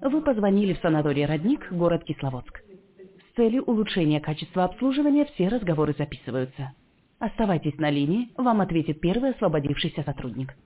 Вы позвонили в санаторий «Родник», город Кисловодск. С целью улучшения качества обслуживания все разговоры записываются. Оставайтесь на линии, вам ответит первый освободившийся сотрудник.